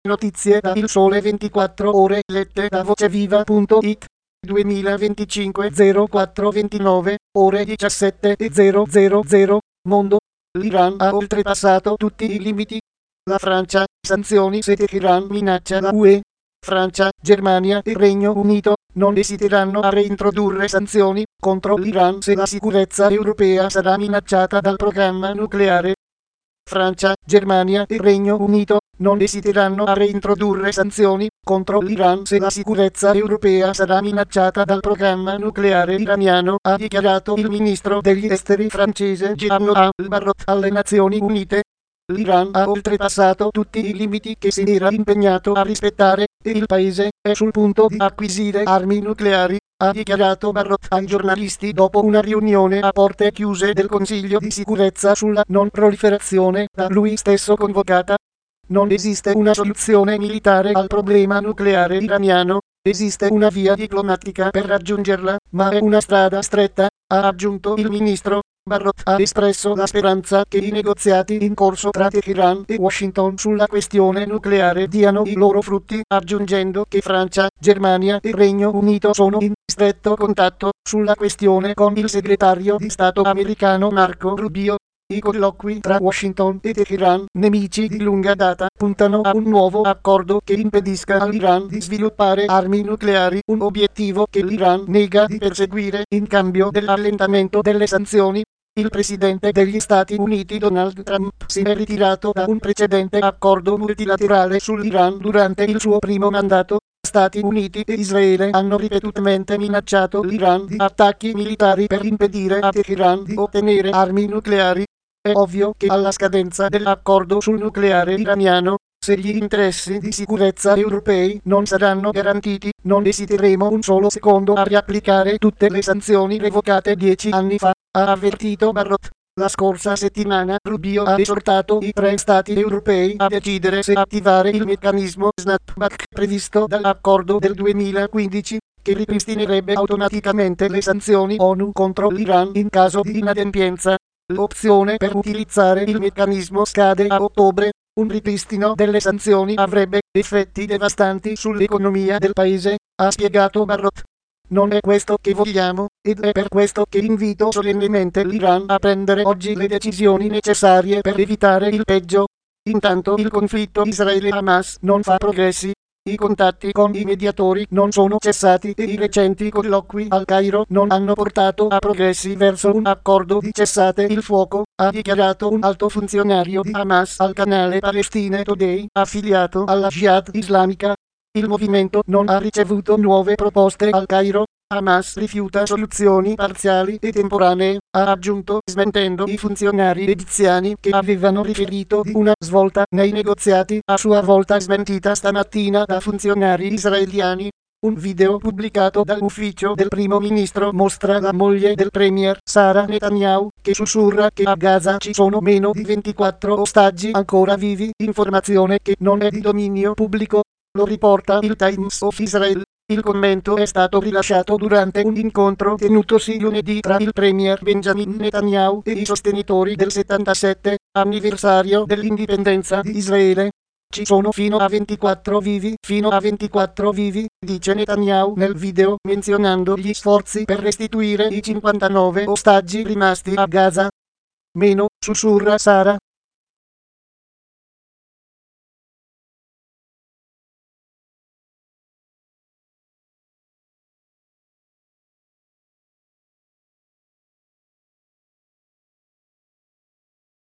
Notizie da Il Sole 24 Ore lette da voceviva.it 2025 0429 ore 17:000 Mondo. L'Iran ha oltrepassato tutti i limiti. La Francia, sanzioni se Teheran minaccia la UE. Francia, Germania e Regno Unito non esiteranno a reintrodurre sanzioni contro l'Iran se la sicurezza europea sarà minacciata dal programma nucleare. Francia, Germania e Regno Unito non esiteranno a reintrodurre sanzioni contro l'Iran se la sicurezza europea sarà minacciata dal programma nucleare iraniano, ha dichiarato il ministro degli esteri francese Jean-Noël Barrot alle Nazioni Unite. L'Iran ha oltrepassato tutti i limiti che si era impegnato a rispettare e il paese è sul punto di acquisire armi nucleari, ha dichiarato Barrot ai giornalisti dopo una riunione a porte chiuse del Consiglio di sicurezza sulla non proliferazione da lui stesso convocata. Non esiste una soluzione militare al problema nucleare iraniano, esiste una via diplomatica per raggiungerla, ma è una strada stretta, ha aggiunto il ministro. Barrot ha espresso la speranza che i negoziati in corso tra Teheran e Washington sulla questione nucleare diano i loro frutti, aggiungendo che Francia, Germania e Regno Unito sono in stretto contatto sulla questione con il segretario di Stato americano Marco Rubio. I colloqui tra Washington e Teheran, nemici di lunga data, puntano a un nuovo accordo che impedisca all'Iran di sviluppare armi nucleari, un obiettivo che l'Iran nega di perseguire in cambio dell'allentamento delle sanzioni. Il presidente degli Stati Uniti Donald Trump si è ritirato da un precedente accordo multilaterale sull'Iran durante il suo primo mandato. Stati Uniti e Israele hanno ripetutamente minacciato l'Iran di attacchi militari per impedire a Teheran di ottenere armi nucleari. È ovvio che alla scadenza dell'accordo sul nucleare iraniano, se gli interessi di sicurezza europei non saranno garantiti, non esiteremo un solo secondo a riapplicare tutte le sanzioni revocate 10 anni fa, ha avvertito Barrot. La scorsa settimana Rubio ha esortato i 3 stati europei a decidere se attivare il meccanismo snapback previsto dall'accordo del 2015, che ripristinerebbe automaticamente le sanzioni ONU contro l'Iran in caso di inadempienza. L'opzione per utilizzare il meccanismo scade a ottobre. Un ripristino delle sanzioni avrebbe effetti devastanti sull'economia del paese, ha spiegato Barrot. Non è questo che vogliamo, ed è per questo che invito solennemente l'Iran a prendere oggi le decisioni necessarie per evitare il peggio. Intanto il conflitto Israele-Hamas non fa progressi. I contatti con i mediatori non sono cessati e i recenti colloqui al Cairo non hanno portato a progressi verso un accordo di cessate il fuoco, ha dichiarato un alto funzionario di Hamas al canale Palestine Today, affiliato alla Jihad Islamica. Il movimento non ha ricevuto nuove proposte al Cairo. Hamas rifiuta soluzioni parziali e temporanee, ha aggiunto, smentendo i funzionari egiziani che avevano riferito di una svolta nei negoziati, a sua volta smentita stamattina da funzionari israeliani. Un video pubblicato dall'ufficio del primo ministro mostra la moglie del premier, Sara Netanyahu, che sussurra che a Gaza ci sono meno di 24 ostaggi ancora vivi, informazione che non è di dominio pubblico. Lo riporta il Times of Israel. Il commento è stato rilasciato durante un incontro tenutosi lunedì tra il premier Benjamin Netanyahu e i sostenitori del 77 anniversario dell'indipendenza di Israele. Ci sono fino a 24 vivi, dice Netanyahu nel video, menzionando gli sforzi per restituire i 59 ostaggi rimasti a Gaza. Meno, sussurra Sara,